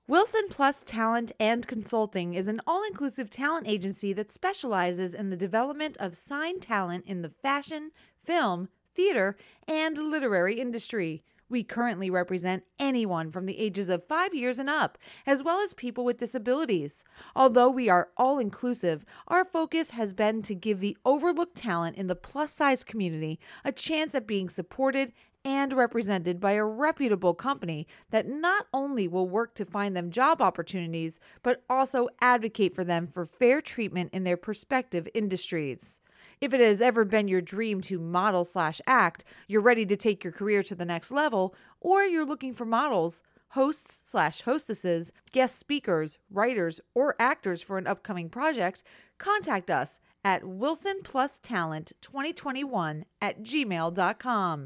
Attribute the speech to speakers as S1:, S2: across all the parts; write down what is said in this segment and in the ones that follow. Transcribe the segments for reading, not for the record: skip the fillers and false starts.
S1: Wilson Plus Talent and Consulting is an all-inclusive talent agency that specializes in the development of signed talent in the fashion, film, theater, and literary industry. We currently represent anyone from the ages of 5 years and up, as well as people with disabilities. Although we are all-inclusive, our focus has been to give the overlooked talent in the plus-size community a chance at being supported and represented by a reputable company that not only will work to find them job opportunities, but also advocate for them for fair treatment in their respective industries. If it has ever been your dream to model/act, you're ready to take your career to the next level, or you're looking for models, hosts/hostesses, guest speakers, writers, or actors for an upcoming project, contact us at wilsonplustalent2021@gmail.com.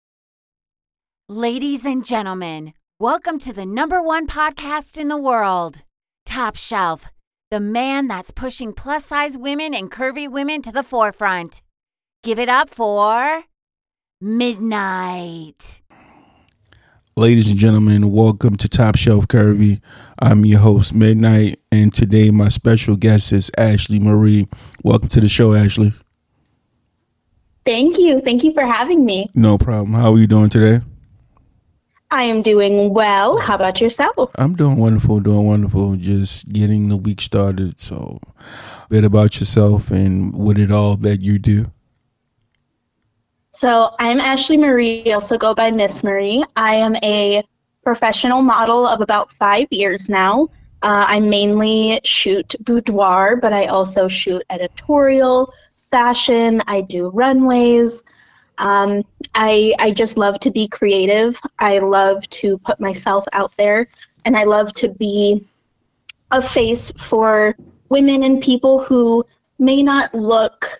S2: Ladies and gentlemen, welcome to the #1 podcast in the world, Top Shelf, the man that's pushing plus-size women and curvy women to the forefront. Give it up for Midnight.
S3: Ladies and gentlemen, welcome to Top Shelf Curvy. I'm your host, Midnight, and today my special guest is Ashley Marie. Welcome to the show, Ashley.
S4: Thank you. Thank you for having me.
S3: No problem. How are you doing today?
S4: I am doing well. How about yourself?
S3: I'm doing wonderful. Just getting the week started. So, a bit about yourself and what it all that you do.
S4: So, I'm Ashley Marie. I also go by Miss Marie. I am a professional model of about 5 years now. I mainly shoot boudoir, but I also shoot editorial, fashion. I do runways. I just love to be creative. I love to put myself out there, and I love to be a face for women and people who may not look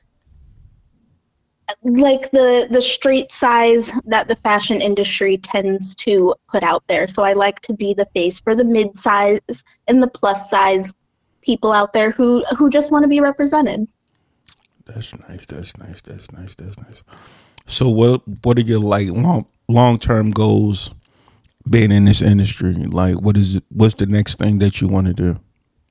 S4: like the straight size that the fashion industry tends to put out there. So I like to be the face for the mid-size and the plus-size people out there who just want to be represented.
S3: That's nice. So what are your long-term goals being in this industry? Like what's the next thing that you want to do?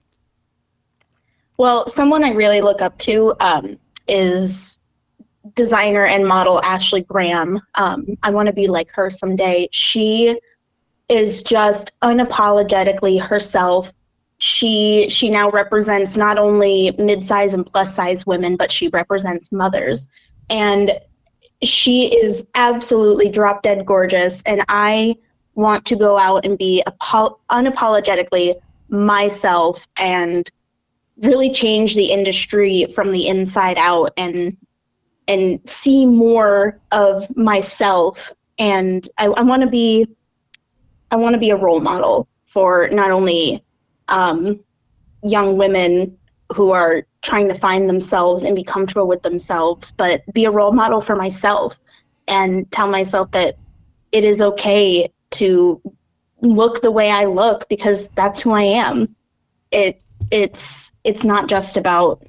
S4: Well, someone I really look up to is designer and model Ashley Graham. I want to be like her someday. She is just unapologetically herself. She now represents not only mid-size and plus-size women, but she represents mothers. And she is absolutely drop-dead gorgeous, and I want to go out and be unapologetically myself and really change the industry from the inside out and see more of myself. And I want to be a role model for not only young women who are trying to find themselves and be comfortable with themselves, but be a role model for myself and tell myself that it is okay to look the way I look because that's who I am. It's not just about,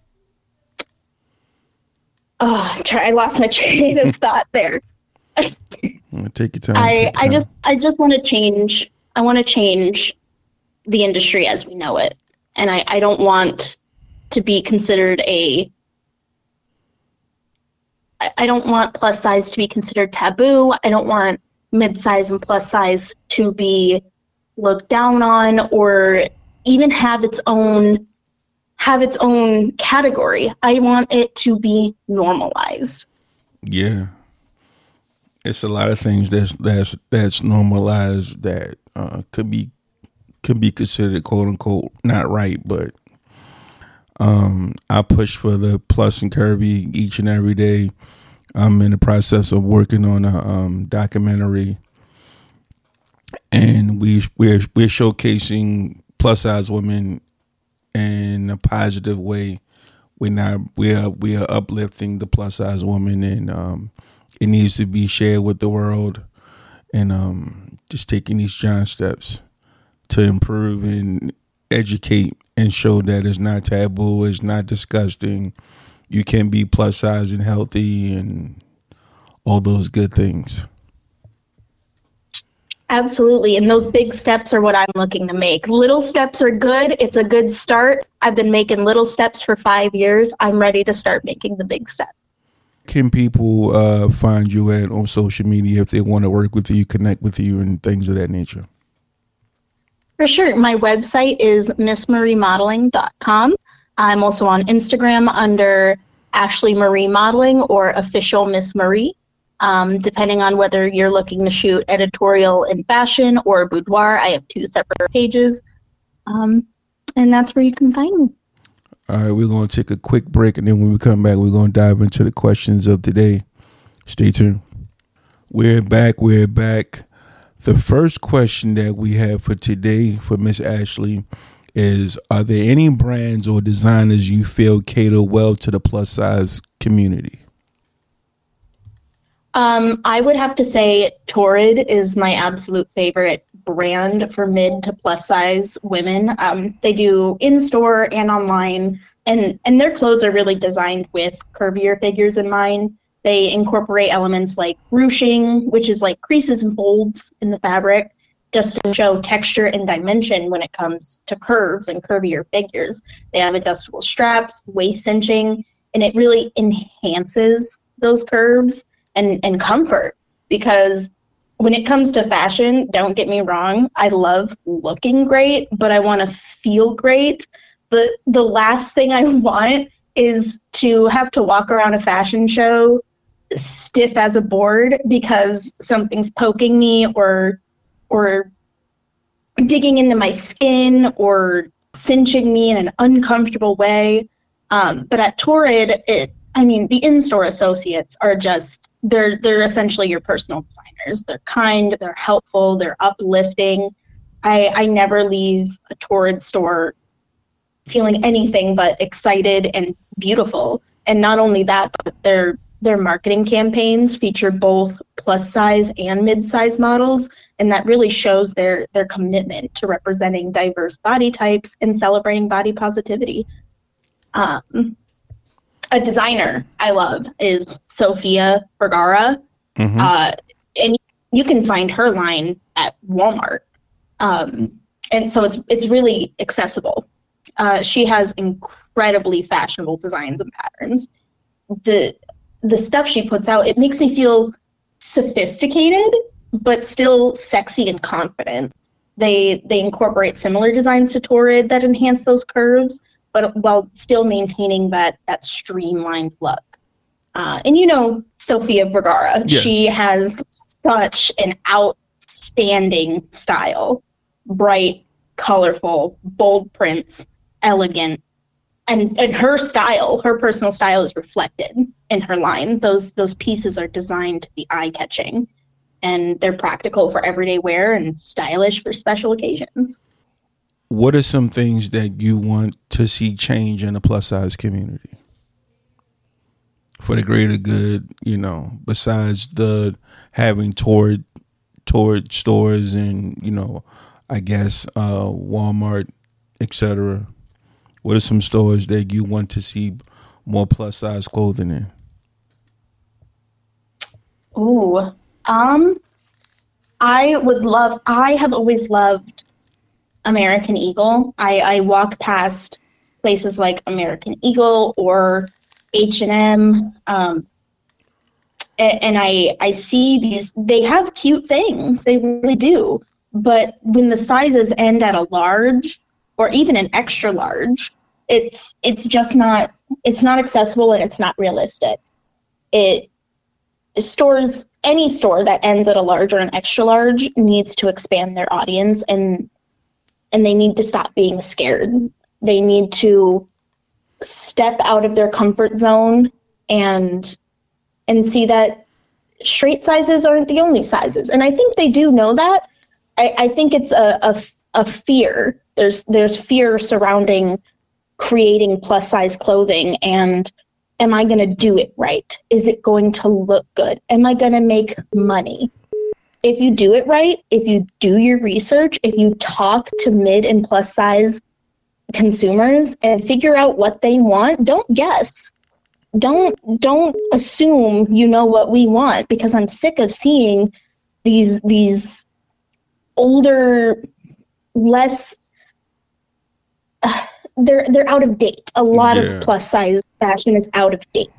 S4: I lost my train of thought there.
S3: Take your time.
S4: I just want to change. I want to change the industry as we know it. And I don't want to be considered I don't want plus size to be considered taboo. I don't want mid-size and plus size to be looked down on or even have its own category. I want it to be normalized.
S3: Yeah. It's a lot of things that's normalized that could be considered quote unquote not right, but I push for the plus and curvy each and every day. I'm in the process of working on a documentary, and we're showcasing plus size women in a positive way. We are uplifting the plus size woman, and it needs to be shared with the world, and just taking these giant steps to improve and educate and show that it's not taboo, it's not disgusting. You can be plus size and healthy and all those good things.
S4: Absolutely. And those big steps are what I'm looking to make. Little steps are good. It's a good start. I've been making little steps for 5 years. I'm ready to start making the big steps.
S3: Can people find you on social media if they want to work with you, connect with you, and things of that nature?
S4: For sure. My website is missmariemodeling.com. I'm also on Instagram under Ashley Marie Modeling or Official Miss Marie. Depending on whether you're looking to shoot editorial in fashion or boudoir, I have 2 separate pages. And that's where you can find me.
S3: All right, we're going to take a quick break, and then when we come back, we're going to dive into the questions of the day. Stay tuned. We're back. The first question that we have for today for Miss Ashley is, are there any brands or designers you feel cater well to the plus size community?
S4: I would have to say Torrid is my absolute favorite brand for mid to plus size women. They do in-store and online, and their clothes are really designed with curvier figures in mind. They incorporate elements like ruching, which is like creases and folds in the fabric, just to show texture and dimension when it comes to curves and curvier figures. They have adjustable straps, waist cinching, and it really enhances those curves and comfort, because when it comes to fashion, don't get me wrong, I love looking great, but I want to feel great. But the last thing I want is to have to walk around a fashion show stiff as a board because something's poking me or digging into my skin or cinching me in an uncomfortable way. But at Torrid, the in-store associates are just, they're essentially your personal designers. They're kind, they're helpful, they're uplifting. I never leave a Torrid store feeling anything but excited and beautiful. And not only that, but their marketing campaigns feature both plus size and mid-size models, and that really shows their commitment to representing diverse body types and celebrating body positivity. A designer I love is Sofia Vergara, and you can find her line at Walmart, and so it's really accessible. She has incredibly fashionable designs and patterns. The stuff she puts out, it makes me feel sophisticated, but still sexy and confident. They incorporate similar designs to Torrid that enhance those curves, but while still maintaining that streamlined look. And Sofia Vergara, yes. She has such an outstanding style. Bright, colorful, bold prints, elegant. And her style, her personal style, is reflected in her line. Those pieces are designed to be eye-catching, and they're practical for everyday wear and stylish for special occasions.
S3: What are some things that you want to see change in the plus size community for the greater good, besides the having Torrid stores and, I guess, Walmart, etc.? What are some stores that you want to see more plus size clothing in?
S4: Ooh, I have always loved American Eagle. I walk past places like American Eagle or H&M, and I see these, they have cute things, they really do, but when the sizes end at a large or even an extra large, it's just not, it's not accessible and it's not realistic. Any store that ends at a large or an extra large needs to expand their audience, and they need to stop being scared. They need to step out of their comfort zone and see that straight sizes aren't the only sizes. And I think they do know that. I think it's a fear. There's fear surrounding creating plus size clothing, and am I going to do it right? Is it going to look good? Am I going to make money? If you do it right, if you do your research, if you talk to mid and plus size consumers and figure out what they want, don't guess. Don't assume you know what we want, because I'm sick of seeing these older, less. They're out of date. A lot of plus size fashion is out of date.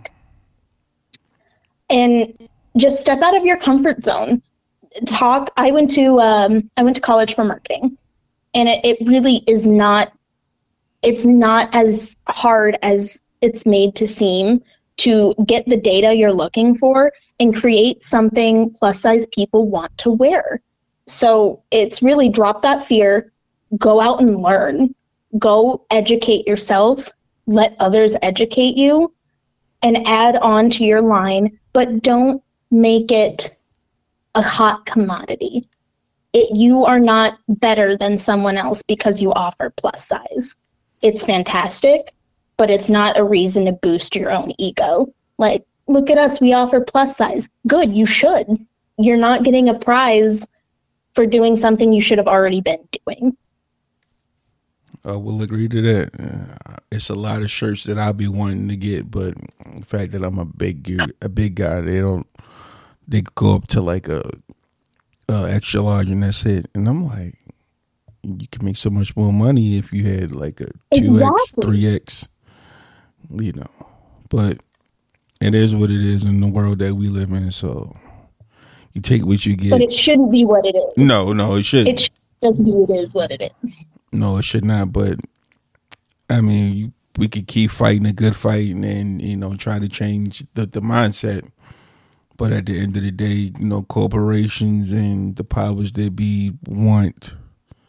S4: And just step out of your comfort zone. I went to college for marketing, and it really is not. It's not as hard as it's made to seem to get the data you're looking for and create something plus size people want to wear. So it's really drop that fear, go out and learn, go educate yourself, let others educate you, and add on to your line, but don't make it a hot commodity. You are not better than someone else because you offer plus size. It's fantastic, but it's not a reason to boost your own ego. Like, look at us, we offer plus size. Good, you should. You're not getting a prize for doing something you should have already been doing.
S3: I will agree to that. It's a lot of shirts that I'll be wanting to get, but the fact that I'm a big guy, they go up to like a extra large and that's it. And I'm like, you can make so much more money if you had like a 2X, 3X, you know. But it is what it is in the world that we live in. So you take what you get.
S4: But it shouldn't be what it is.
S3: No, it shouldn't.
S4: It should just be it is what it is.
S3: No, it should not. But I mean, we could keep fighting a good fight and you know, try to change the mindset. But at the end of the day, you know, corporations and the powers that be want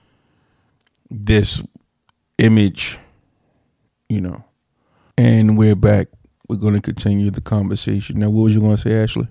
S3: this image, you know. And we're back. We're going to continue the conversation. Now, what was you going to say, Ashley?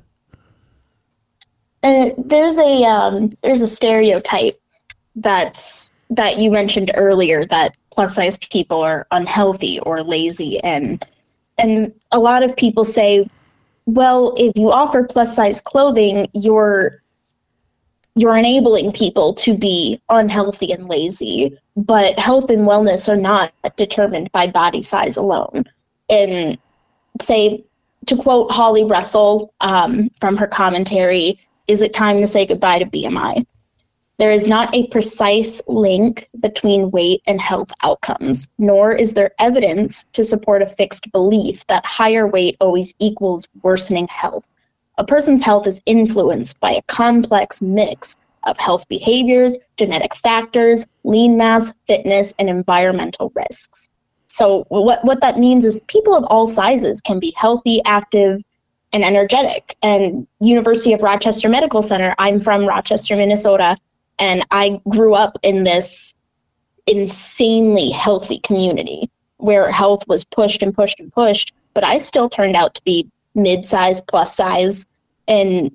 S4: There's a stereotype that you mentioned earlier that plus size people are unhealthy or lazy, and a lot of people say, well, if you offer plus size clothing, you're enabling people to be unhealthy and lazy, but health and wellness are not determined by body size alone. And say, to quote Holly Russell from her commentary, is it time to say goodbye to BMI? There is not a precise link between weight and health outcomes, nor is there evidence to support a fixed belief that higher weight always equals worsening health. A person's health is influenced by a complex mix of health behaviors, genetic factors, lean mass, fitness, and environmental risks. So what that means is people of all sizes can be healthy, active, and energetic. And University of Rochester Medical Center, I'm from Rochester, Minnesota, and I grew up in this insanely healthy community where health was pushed and pushed and pushed, but I still turned out to be mid-size, plus size. And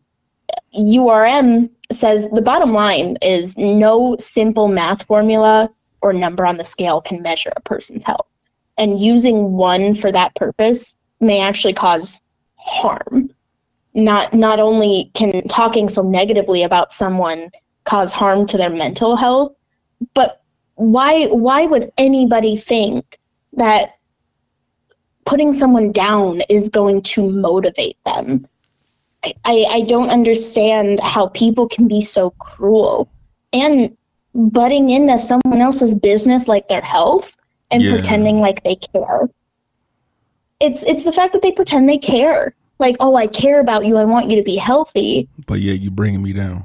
S4: URM says the bottom line is no simple math formula or number on the scale can measure a person's health. And using one for that purpose may actually cause harm. Not only can talking so negatively about someone cause harm to their mental health, but why would anybody think that putting someone down is going to motivate them? I don't understand how people can be so cruel and butting into someone else's business like their health and pretending like they care. It's the fact that they pretend they care. Like, oh, I care about you. I want you to be healthy.
S3: But yeah, you're bringing me down.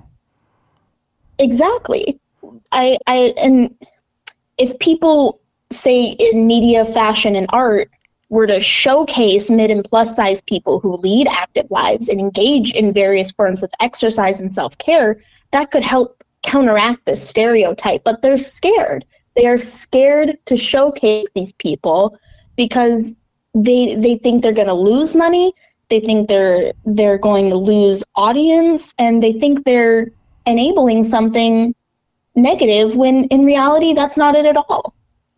S4: Exactly. And if people, say, in media, fashion, and art were to showcase mid and plus size people who lead active lives and engage in various forms of exercise and self-care, that could help counteract this stereotype. But they're scared. They are scared to showcase these people because they think they're going to lose money. They think they're going to lose audience, and they think they're enabling something negative when in reality that's not it at all.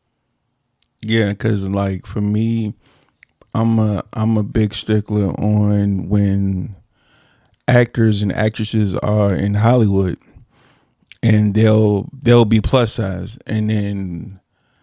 S3: Yeah, because like for me, I'm a big stickler on when actors and actresses are in Hollywood and they'll be plus size, and then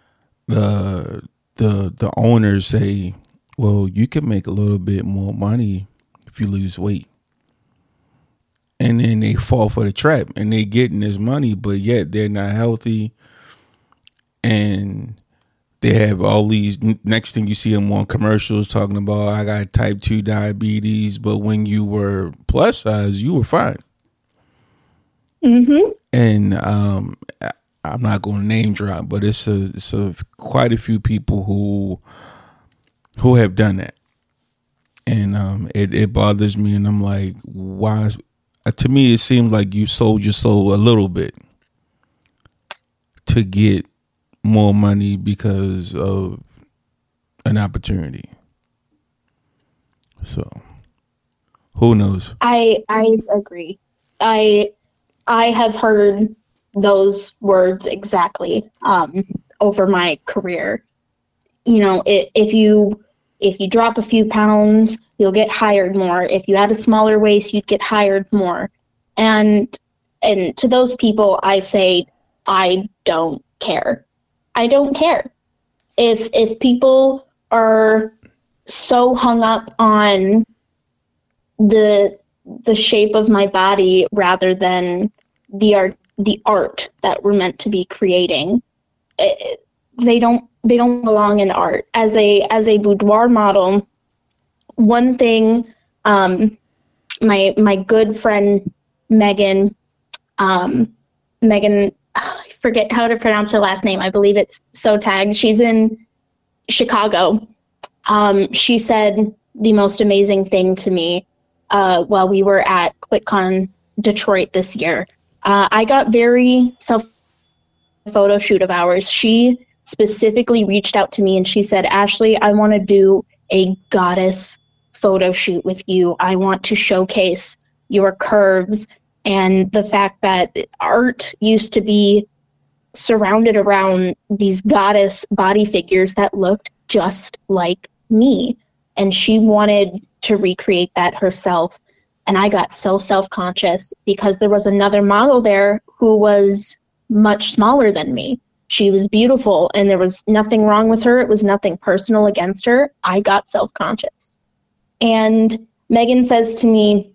S3: the owners say, well, you can make a little bit more money if you lose weight. and then they fall for the trap and they getting this money, but yet they're not healthy, and they have all these. Next thing you see them on commercials talking about, I got type 2 diabetes, but when you were plus size, you were fine.
S4: Mm-hmm.
S3: And I'm not going to name drop, but it's quite a few people who have done that, and it bothers me, and I'm like, why? To me, it seems like you sold your soul a little bit to get more money because of an opportunity. So, who knows?
S4: I agree. I have heard those words exactly over my career. You know, if you drop a few pounds, you'll get hired more. If you had a smaller waist, you'd get hired more. And to those people, I say, I don't care. I don't care. If people are so hung up on the shape of my body rather than the art that we're meant to be creating, they don't belong in art. As a boudoir model, one thing, my good friend Megan, I forget how to pronounce her last name. I believe it's Sotag. She's in Chicago. She said the most amazing thing to me while we were at ClickCon Detroit this year. I got very photo shoot of ours. She specifically reached out to me and she said, Ashley, I want to do a goddess photo shoot with you. I want to showcase your curves and the fact that art used to be surrounded around these goddess body figures that looked just like me. And she wanted to recreate that herself. And I got so self-conscious because there was another model there who was much smaller than me. She was beautiful and there was nothing wrong with her. It was nothing personal against her. I got self-conscious. And Megan says to me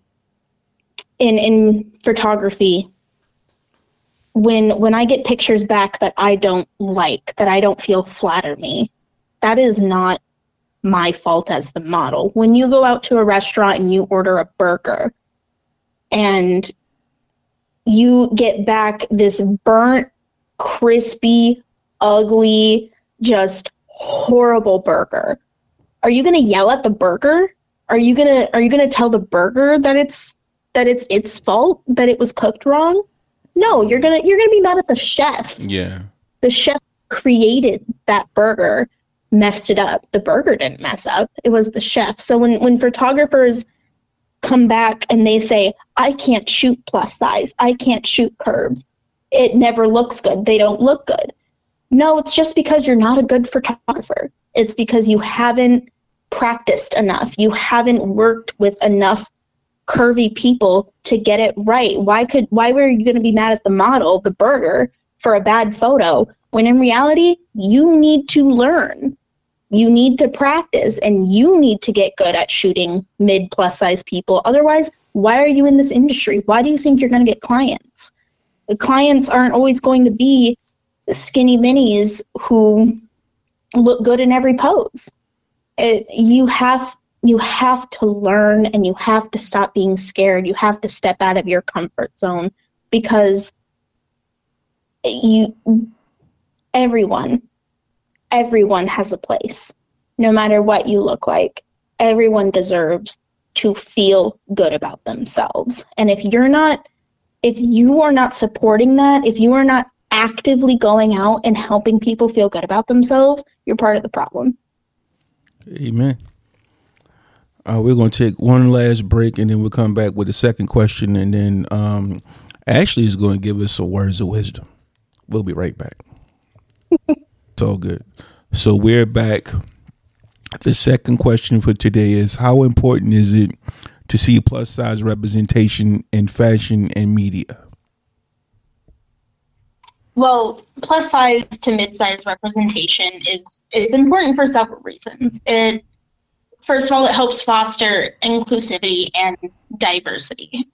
S4: in photography, when I get pictures back that I don't like, that I don't feel flatter me, that is not my fault as the model. When you go out to a restaurant and you order a burger and you get back this burnt, crispy, ugly, just horrible burger, are you going to yell at the burger? Are you going to tell the burger that it's its fault, that it was cooked wrong? No, you're going to be mad at the chef.
S3: Yeah.
S4: The chef created that burger, messed it up. The burger didn't mess up. It was the chef. So when photographers come back and they say, I can't shoot plus size, I can't shoot curves, it never looks good, they don't look good. No, it's just because you're not a good photographer. It's because you haven't practiced enough. You haven't worked with enough curvy people to get it right. Why were you going to be mad at the model, the burger, for a bad photo, when in reality, you need to learn. You need to practice, and you need to get good at shooting mid plus size people. Otherwise, why are you in this industry? Why do you think you're going to get clients? The clients aren't always going to be skinny minis who look good in every pose. You have to learn, and you have to stop being scared. You have to step out of your comfort zone, because everyone has a place. No matter what you look like, everyone deserves to feel good about themselves. And if you are not supporting that, if you are not actively going out and helping people feel good about themselves, you're part of the problem.
S3: Amen. We're going to take one last break, and then we'll come back with the second question, and then Ashley is going to give us some words of wisdom. We'll be right back. It's all good. So we're back. The second question for today is, how important is it to see plus size representation in fashion and media?
S4: Well, plus size to mid-size representation is important for several reasons. First of all, it helps foster inclusivity and diversity. It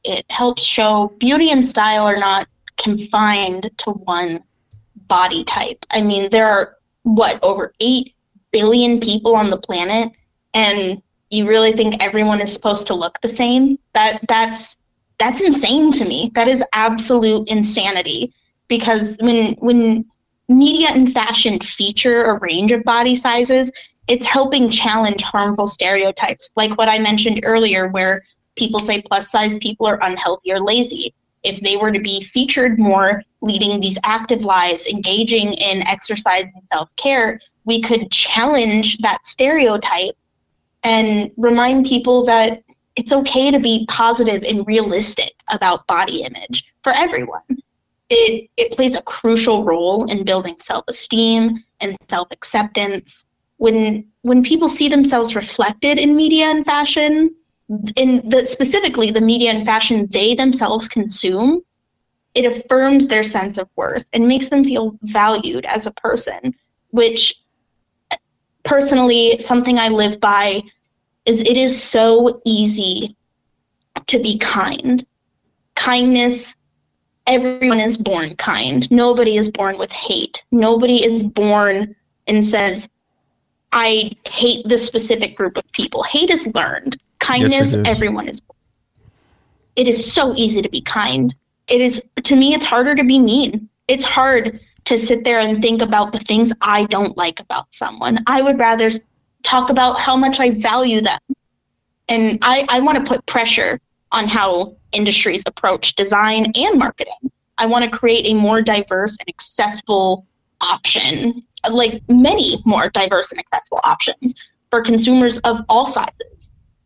S4: It helps show beauty and style are not confined to one body type. I mean, there are, over 8 billion people on the planet, and you really think everyone is supposed to look the same? That's insane to me. That is absolute insanity, because when media and fashion feature a range of body sizes, it's helping challenge harmful stereotypes, like what I mentioned earlier, where people say plus size people are unhealthy or lazy. If they were to be featured more, leading these active lives, engaging in exercise and self-care, we could challenge that stereotype and remind people that it's okay to be positive and realistic about body image for everyone. It plays a crucial role in building self-esteem and self-acceptance. When people see themselves reflected in media and fashion, specifically the media and fashion they themselves consume, it affirms their sense of worth and makes them feel valued as a person, which personally, something I live by is it is so easy to be kind. Kindness, everyone is born kind. Nobody is born with hate. Nobody is born and says, I hate this specific group of people. Hate is learned. Kindness, yes, everyone is born. It is so easy to be kind. To me, it's harder to be mean. It's hard to sit there and think about the things I don't like about someone. I would rather talk about how much I value them. And I want to put pressure on how industries approach design and marketing. I want to create a more diverse and accessible option, like many more diverse and accessible options for consumers of all sizes.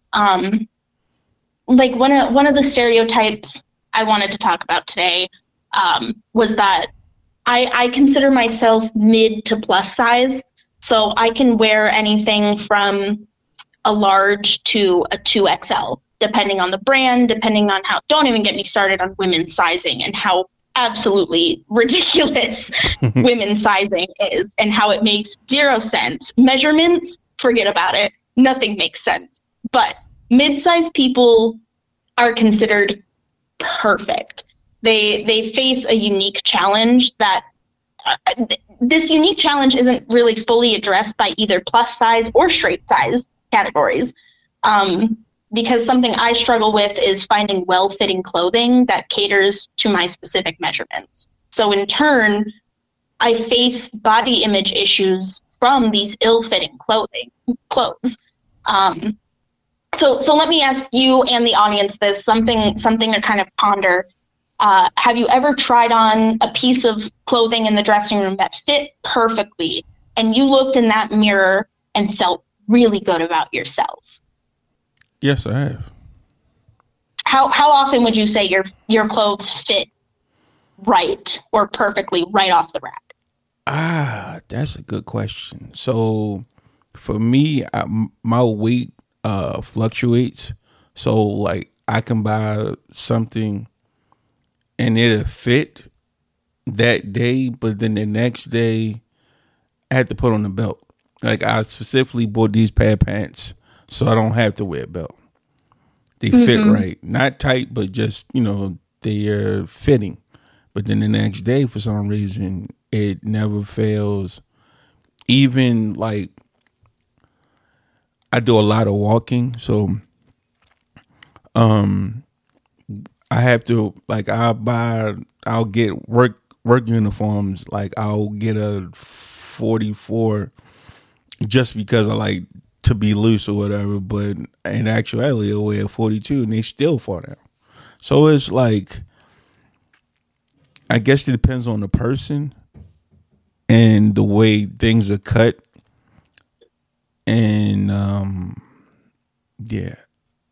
S4: Like one of the stereotypes I wanted to talk about today was that I consider myself mid to plus size. So I can wear anything from a large to a 2XL, depending on the brand, depending on don't even get me started on women's sizing and how absolutely ridiculous women's sizing is and how it makes zero sense. Measurements, forget about it. Nothing makes sense. But mid-sized people are considered perfect. They face a unique challenge that this unique challenge isn't really fully addressed by either plus size or straight size categories. Because something I struggle with is finding well-fitting clothing that caters to my specific measurements. So in turn, I face body image issues from these ill-fitting clothes. So let me ask you and the audience this, something to kind of ponder. Have you ever tried on a piece of clothing in the dressing room that fit perfectly and you looked in that mirror and felt really good about yourself?
S3: Yes, I have.
S4: How often would you say your clothes fit right or perfectly right off the rack?
S3: That's a good question. So for me, my weight fluctuates. So like I can buy something and it'll fit that day, but then the next day I had to put on a belt. Like I specifically bought these pair of pants so I don't have to wear a belt. They fit right. Not tight, but just, they're fitting. But then the next day, for some reason, it never fails. Even like I do a lot of walking, so I have to I'll get work uniforms. Like I'll get a 44 just because I like to be loose or whatever, but in actuality I'll wear 42 and they still fall down. So it's like, I guess it depends on the person and the way things are cut. And yeah.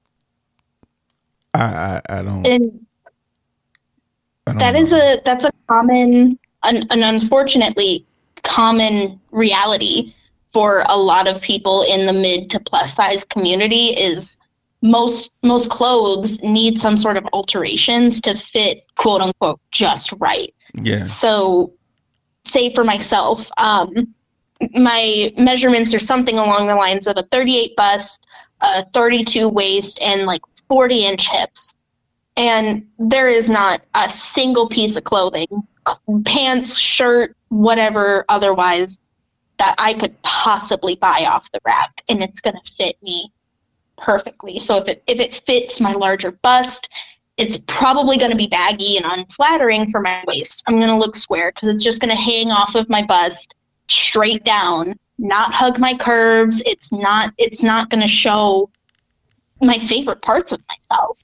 S3: I don't.
S4: And that's a common, an unfortunately common reality for a lot of people in the mid to plus size community is most clothes need some sort of alterations to fit, quote unquote, just right.
S3: Yeah.
S4: So say for myself, my measurements are something along the lines of a 38 bust, a 32 waist, and like 40-inch hips. And there is not a single piece of clothing, pants, shirt, whatever otherwise, that I could possibly buy off the rack, and it's going to fit me perfectly. So if it fits my larger bust, it's probably going to be baggy and unflattering for my waist. I'm going to look square because it's just going to hang off of my bust straight down, not hug my curves. It's not going to show my favorite parts of myself.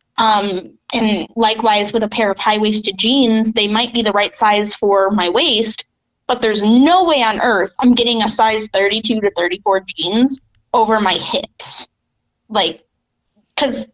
S4: And likewise with a pair of high-waisted jeans, they might be the right size for my waist, but there's no way on earth I'm getting a size 32 to 34 jeans over my hips. Like, because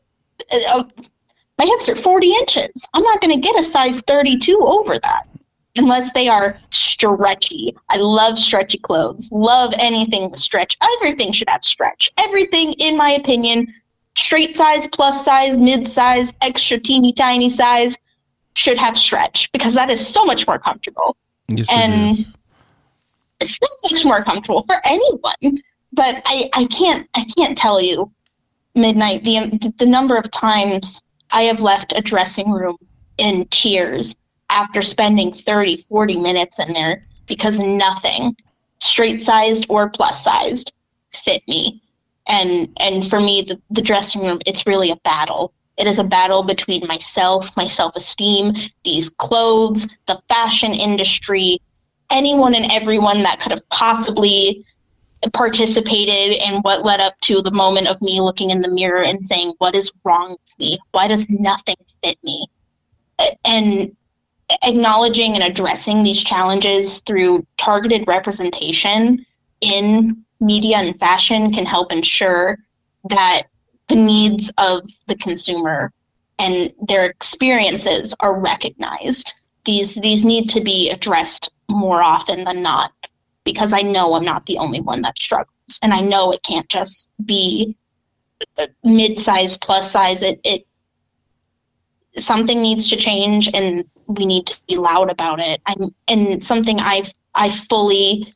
S4: my hips are 40 inches. I'm not going to get a size 32 over that unless they are stretchy. I love stretchy clothes. Love anything with stretch. Everything should have stretch. Everything, in my opinion, straight size, plus size, mid size, extra teeny tiny size should have stretch because that is so much more comfortable.
S3: Yes,
S4: and
S3: it is.
S4: it's so much more comfortable for anyone. But I can't tell you, Midnight, the number of times I have left a dressing room in tears after spending 30, 40 minutes in there because nothing, straight sized or plus sized, fit me. And for me, the dressing room, it's really a battle. It is a battle between myself, my self-esteem, these clothes, the fashion industry, anyone and everyone that could have possibly participated in what led up to the moment of me looking in the mirror and saying, what is wrong with me? Why does nothing fit me? And acknowledging and addressing these challenges through targeted representation in media and fashion can help ensure that the needs of the consumer and their experiences are recognized. These need to be addressed more often than not, because I know I'm not the only one that struggles, and I know it can't just be mid-size, plus size. It something needs to change, and we need to be loud about it. And something I fully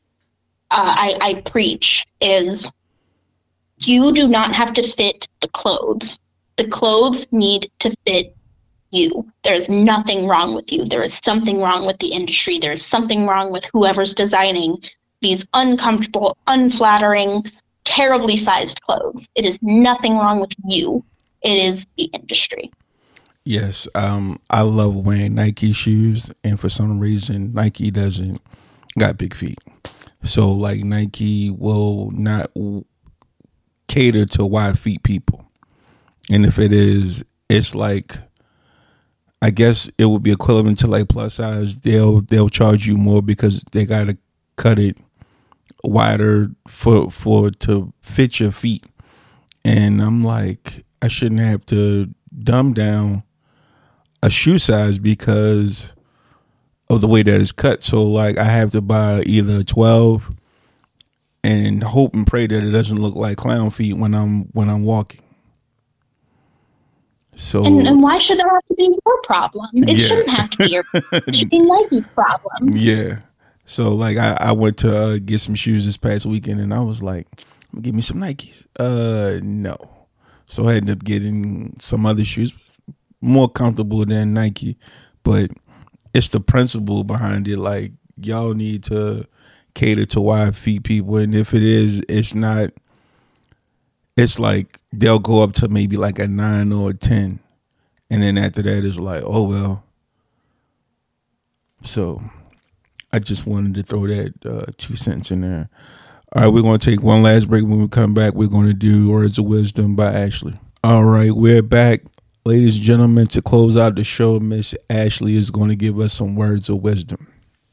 S4: I preach is you do not have to fit the clothes. The clothes need to fit you. There's nothing wrong with you. There is something wrong with the industry. There is something wrong with whoever's designing these uncomfortable, unflattering, terribly sized clothes. It is nothing wrong with you. It is the industry.
S3: Yes, I love wearing Nike shoes, and for some reason, Nike doesn't got big feet. So, like, Nike will not cater to wide feet people. And if it is, it's like, I guess it would be equivalent to like plus size. They'll charge you more because they got to cut it wider for to fit your feet. And I'm like, I shouldn't have to dumb down a shoe size because of the way that it's cut. So like I have to buy either a 12 and hope and pray that it doesn't look like clown feet when I'm walking. So
S4: and why should that have to be your problem? It shouldn't have to be your problem. It should be Nike's problem.
S3: Yeah. So like I went to get some shoes this past weekend and I was like, give me some Nikes. No. So I ended up getting some other shoes more comfortable than Nike, but it's the principle behind it. Like, y'all need to cater to wide feet people. And if it is, it's not, it's like they'll go up to maybe like a 9 or a 10. And then after that, it's like, oh, well. So I just wanted to throw that 2 cents in there. All right, we're going to take one last break. When we come back, we're going to do Words of Wisdom by Ashley. All right, we're back. Ladies and gentlemen, to close out the show, Miss Ashley is going to give us some words of wisdom.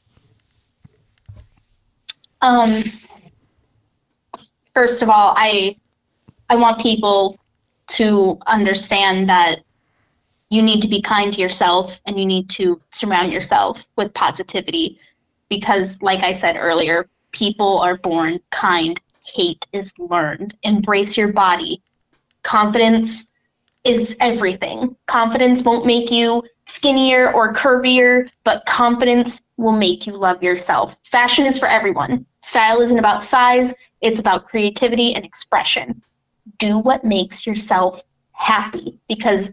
S4: First of all, I want people to understand that you need to be kind to yourself and you need to surround yourself with positivity because, like I said earlier, people are born kind. Hate is learned. Embrace your body. Confidence is everything. Confidence won't make you skinnier or curvier, but confidence will make you love yourself. Fashion is for everyone. Style isn't about size. It's about creativity and expression. Do what makes yourself happy because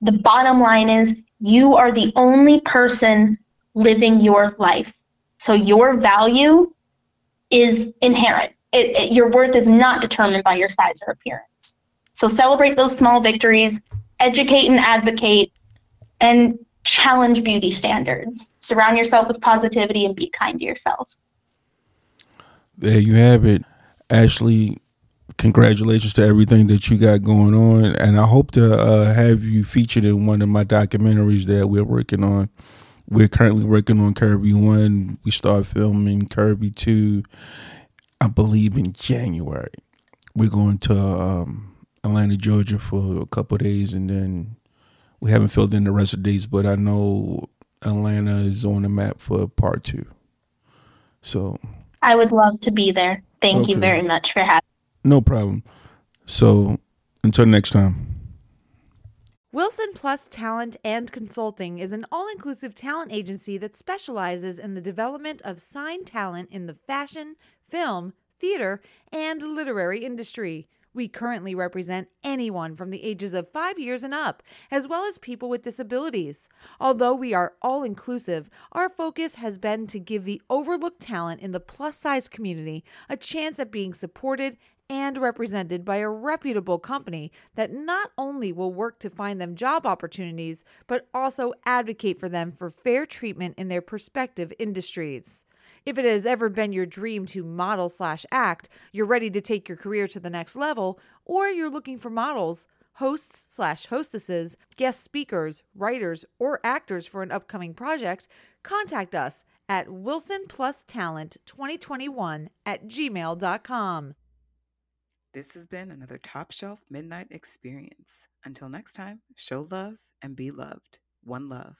S4: The bottom line is you are the only person living your life. So your value is inherent. Your worth is not determined by your size or appearance. So celebrate those small victories, educate and advocate, and challenge beauty standards. Surround yourself with positivity and be kind to yourself.
S3: There you have it. Ashley, congratulations to everything that you got going on. And I hope to have you featured in one of my documentaries that we're working on. We're currently working on Curvy 1. We start filming Curvy 2, I believe, in January. We're going to Atlanta, Georgia for a couple of days, and then we haven't filled in the rest of the days, but I know Atlanta is on the map for part 2. So
S4: I would love to be there. Thank you
S3: Okay.
S4: very much for having me.
S3: No problem. So until next time.
S1: Wilson Plus Talent and Consulting is an all-inclusive talent agency that specializes in the development of signed talent in the fashion, film, theater, and literary industry. We currently represent anyone from the ages of 5 years and up, as well as people with disabilities. Although we are all-inclusive, our focus has been to give the overlooked talent in the plus-size community a chance at being supported and represented by a reputable company that not only will work to find them job opportunities, but also advocate for them for fair treatment in their respective industries. If it has ever been your dream to model/act, you're ready to take your career to the next level, or you're looking for models, hosts/hostesses, guest speakers, writers, or actors for an upcoming project, contact us at wilsonplustalent2021@gmail.com.
S5: This has been another Top Shelf Midnight Experience. Until next time, show love and be loved. One love.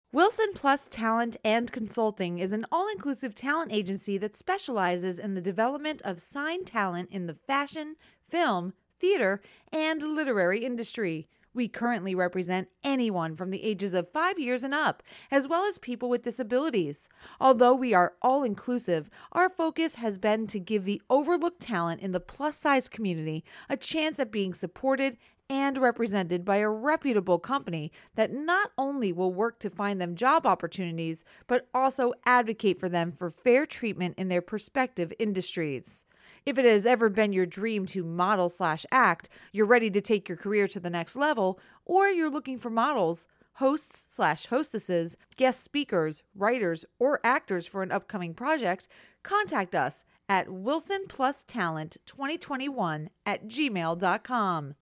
S1: Wilson Plus Talent and Consulting is an all-inclusive talent agency that specializes in the development of signed talent in the fashion, film, theater, and literary industry. We currently represent anyone from the ages of 5 years and up, as well as people with disabilities. Although we are all-inclusive, our focus has been to give the overlooked talent in the plus-size community a chance at being supported and represented by a reputable company that not only will work to find them job opportunities, but also advocate for them for fair treatment in their respective industries. If it has ever been your dream to model/act, you're ready to take your career to the next level, or you're looking for models, hosts/hostesses, guest speakers, writers, or actors for an upcoming project, contact us at wilsonplustalent2021@gmail.com.